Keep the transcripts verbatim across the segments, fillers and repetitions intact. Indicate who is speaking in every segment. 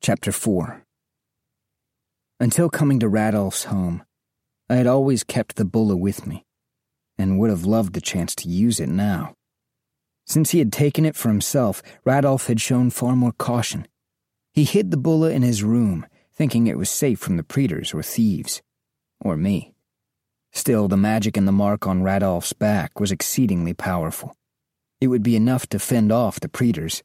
Speaker 1: Chapter four. Until coming to Radolf's home, I had always kept the bulla with me, and would have loved the chance to use it now. Since he had taken it for himself, Radolf had shown far more caution. He hid the bulla in his room, thinking it was safe from the Praetors or thieves. Or me. Still, the magic in the mark on Radolf's back was exceedingly powerful. It would be enough to fend off the Praetors.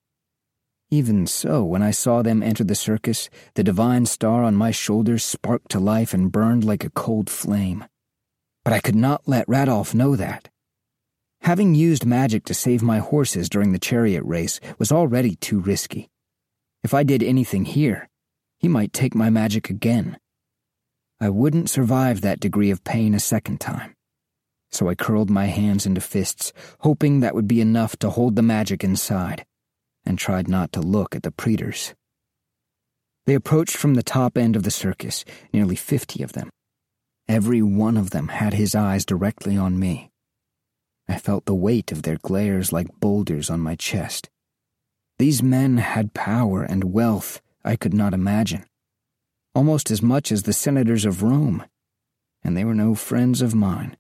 Speaker 1: Even so, when I saw them enter the circus, the divine star on my shoulders sparked to life and burned like a cold flame. But I could not let Radolf know that. Having used magic to save my horses during the chariot race was already too risky. If I did anything here, he might take my magic again. I wouldn't survive that degree of pain a second time. So I curled my hands into fists, hoping that would be enough to hold the magic inside, and tried not to look at the Praetors. They approached from the top end of the circus, nearly fifty of them. Every one of them had his eyes directly on me. I felt the weight of their glares like boulders on my chest. These men had power and wealth I could not imagine, almost as much as the senators of Rome, and they were no friends of mine.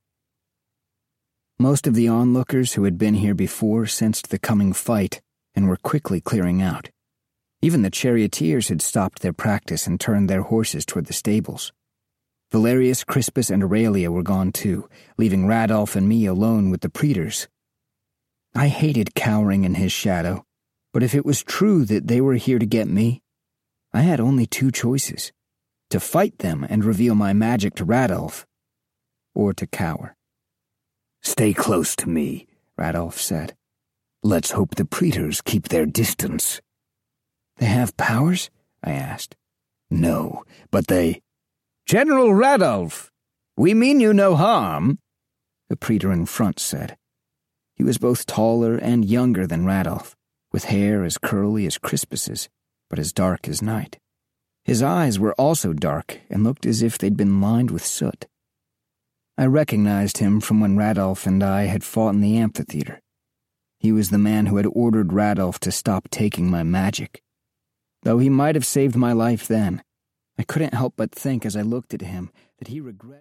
Speaker 1: Most of the onlookers who had been here before sensed the coming fight and were quickly clearing out. Even the charioteers had stopped their practice and turned their horses toward the stables. Valerius, Crispus, and Aurelia were gone too, leaving Radolf and me alone with the Praetors. I hated cowering in his shadow, but if it was true that they were here to get me, I had only two choices: to fight them and reveal my magic to Radolf, or to cower.
Speaker 2: "Stay close to me," Radolf said. "Let's hope the Praetors keep their distance."
Speaker 1: "They have powers?" I asked.
Speaker 2: "No, but they—"
Speaker 3: "General Radolf, we mean you no harm,"
Speaker 1: the Praetor in front said. He was both taller and younger than Radolf, with hair as curly as Crispus's, but as dark as night. His eyes were also dark and looked as if they'd been lined with soot. I recognized him from when Radolf and I had fought in the amphitheater. He was the man who had ordered Radolf to stop taking my magic. Though he might have saved my life then, I couldn't help but think as I looked at him that he regretted